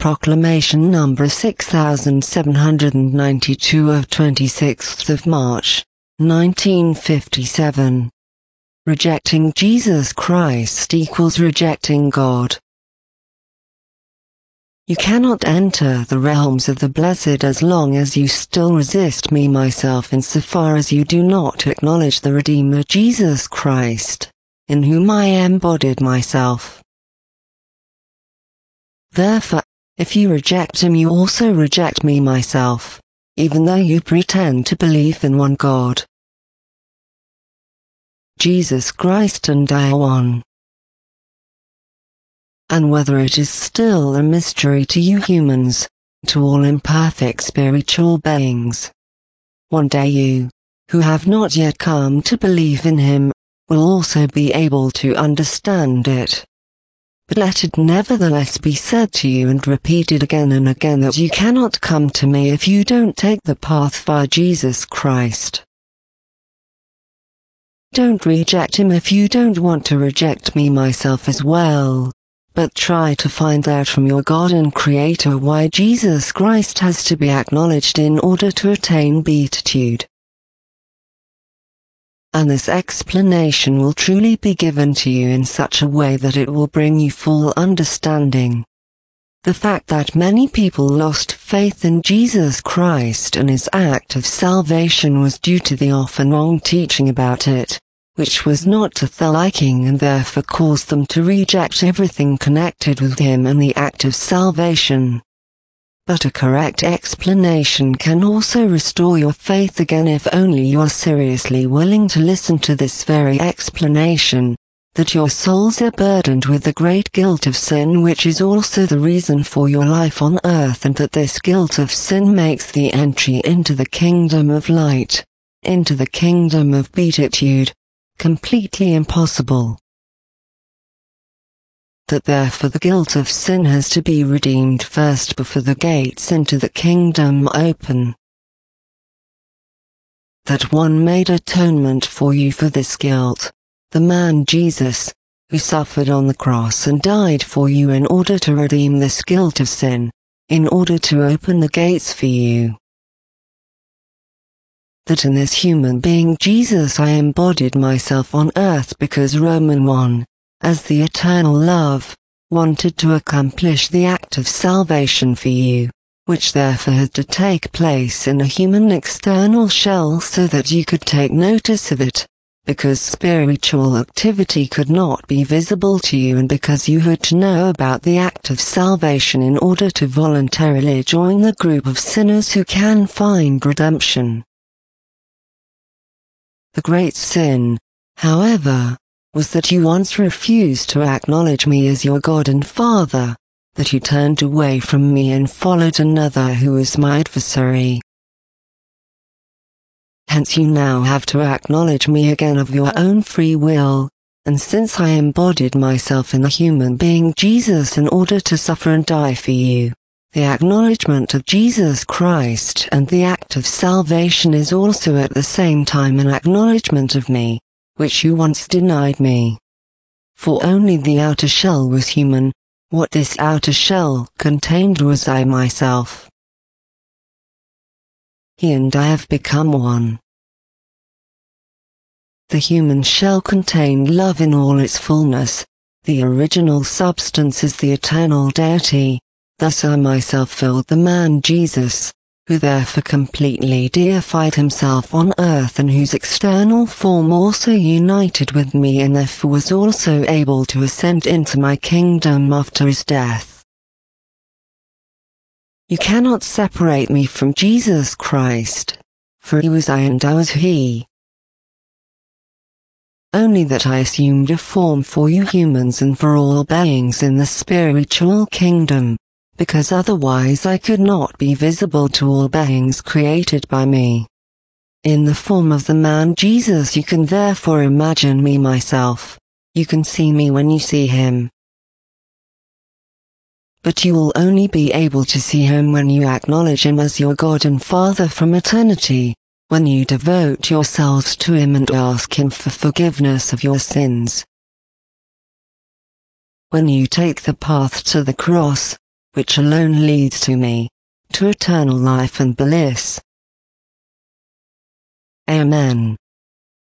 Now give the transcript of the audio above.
Proclamation number 6792 of 26th of March, 1957. Rejecting Jesus Christ equals rejecting God. You cannot enter the realms of the blessed as long as you still resist me myself insofar as you do not acknowledge the Redeemer Jesus Christ, in whom I embodied myself. Therefore, if you reject him you also reject me myself, even though you pretend to believe in one God. Jesus Christ and I are one. And whether it is still a mystery to you humans, to all imperfect spiritual beings, one day you, who have not yet come to believe in him, will also be able to understand it. But let it nevertheless be said to you and repeated again and again that you cannot come to me if you don't take the path via Jesus Christ. Don't reject him if you don't want to reject me myself as well, but try to find out from your God and Creator why Jesus Christ has to be acknowledged in order to attain beatitude. And this explanation will truly be given to you in such a way that it will bring you full understanding. The fact that many people lost faith in Jesus Christ and his act of salvation was due to the often wrong teaching about it, which was not to their liking and therefore caused them to reject everything connected with him and the act of salvation. But a correct explanation can also restore your faith again if only you are seriously willing to listen to this very explanation, that your souls are burdened with the great guilt of sin which is also the reason for your life on earth, and that this guilt of sin makes the entry into the kingdom of light, into the kingdom of beatitude, completely impossible. That therefore the guilt of sin has to be redeemed first before the gates into the kingdom open. That one made atonement for you for this guilt, the man Jesus, who suffered on the cross and died for you in order to redeem this guilt of sin, in order to open the gates for you. That in this human being Jesus I embodied myself on earth because Romans 1, as the eternal love, wanted to accomplish the act of salvation for you, which therefore had to take place in a human external shell so that you could take notice of it, because spiritual activity could not be visible to you and because you had to know about the act of salvation in order to voluntarily join the group of sinners who can find redemption. The great sin, however, was that you once refused to acknowledge me as your God and Father, that you turned away from me and followed another who was my adversary. Hence you now have to acknowledge me again of your own free will, and since I embodied myself in the human being Jesus in order to suffer and die for you, the acknowledgement of Jesus Christ and the act of salvation is also at the same time an acknowledgement of me, which you once denied me. For only the outer shell was human, what this outer shell contained was I myself. He and I have become one. The human shell contained love in all its fullness, the original substance is the eternal deity, thus I myself filled the man Jesus, who therefore completely deified himself on earth and whose external form also united with me and therefore was also able to ascend into my kingdom after his death. You cannot separate me from Jesus Christ, for he was I and I was he. Only that I assumed a form for you humans and for all beings in the spiritual kingdom, because otherwise I could not be visible to all beings created by me. In the form of the man Jesus you can therefore imagine me myself, you can see me when you see him. But you will only be able to see him when you acknowledge him as your God and Father from eternity, when you devote yourselves to him and ask him for forgiveness of your sins. When you take the path to the cross, which alone leads to me, to eternal life and bliss. Amen.